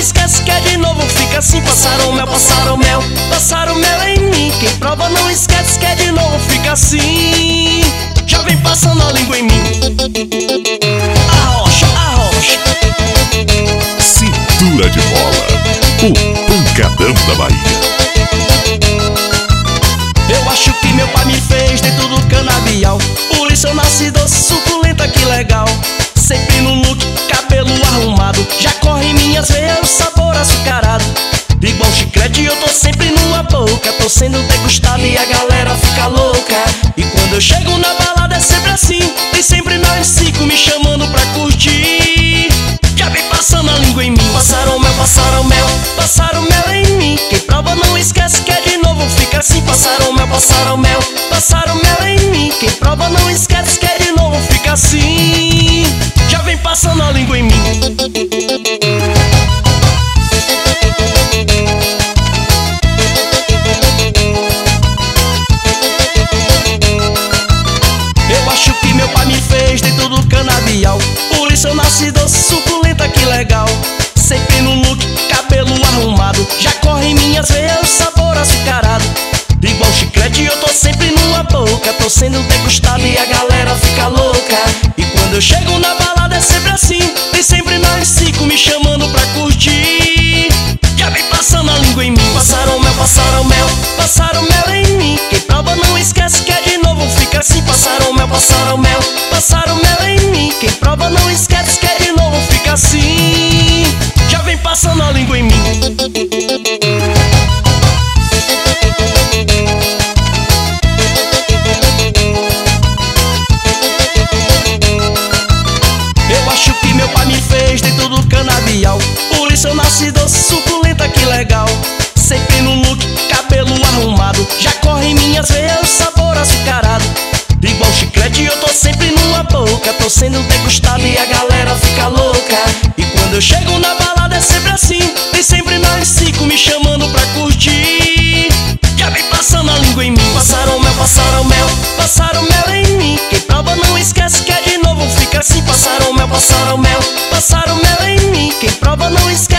esquece que é de novo, fica assim. Passaram mel, passaram mel, passaram mel em mim. Quem prova não esquece que é de novo, fica assim. Já vem passando a língua em mim. Arrocha, arrocha. Cintura de Mola, o pancadão da Bahia. Eu acho que meu pai me fez dentro do canavial, por isso eu nasci doce, suculenta, que legal. Sempre no look, cabelo arrumado, já corre em minhas veias o sabor açucarado. Igual chiclete eu tô sempre numa boca, tô sendo degustado e a galera fica louca. E quando eu chego na balada é sempre assim, tem sempre nós cinco me chamando pra curtir. Já vem passando a língua em mim. Passaram mel, passaram mel, passaram mel em mim. Quem prova não esquece que é de novo, fica assim. Passaram mel, passaram mel, passaram mel em mim. Quem prova não esquece que é de novo, fica assim. Já vem passando a língua em mim. Eu acho que meu pai me fez dentro do canavial, por isso eu nasci doce, suculenta, que legal. Sempre no look, cabelo arrumado, já corre em minhas veias o sabor açucarado. Igual chiclete eu tô sempre numa boca, tô sendo degustado e a galera fica louca. E quando eu chego na balada é sempre assim, tem sempre nós cinco me chamando pra curtir. Já vem passando a língua em mim. Passaram mel, passaram mel, passaram mel em mim. Quem prova não esquece que é de novo, fica assim. Passaram mel, passaram mel, passaram mel em mim. Quem prova não esquece que é de novo, fica assim. Já vem passando a língua em mim. Eu acho que meu pai me fez dentro do canavial, por isso eu nasci doce, suculenta, que legal. Sempre no look, cabelo arrumado, já corre em minhas veias o sabor açucarado. Igual chiclete eu tô sempre numa boca, tô sendo degustado e a galera fica louca. E quando eu chego na balada é sempre assim, tem sempre nós cinco me chamando pra curtir. Já vem passando a língua em mim. Passaram mel, passaram mel, passaram mel em mim. Quem prova não esquece que é de novo, fica assim. Passaram mel, passaram mel, passaram mel em mim. Quem prova não esquece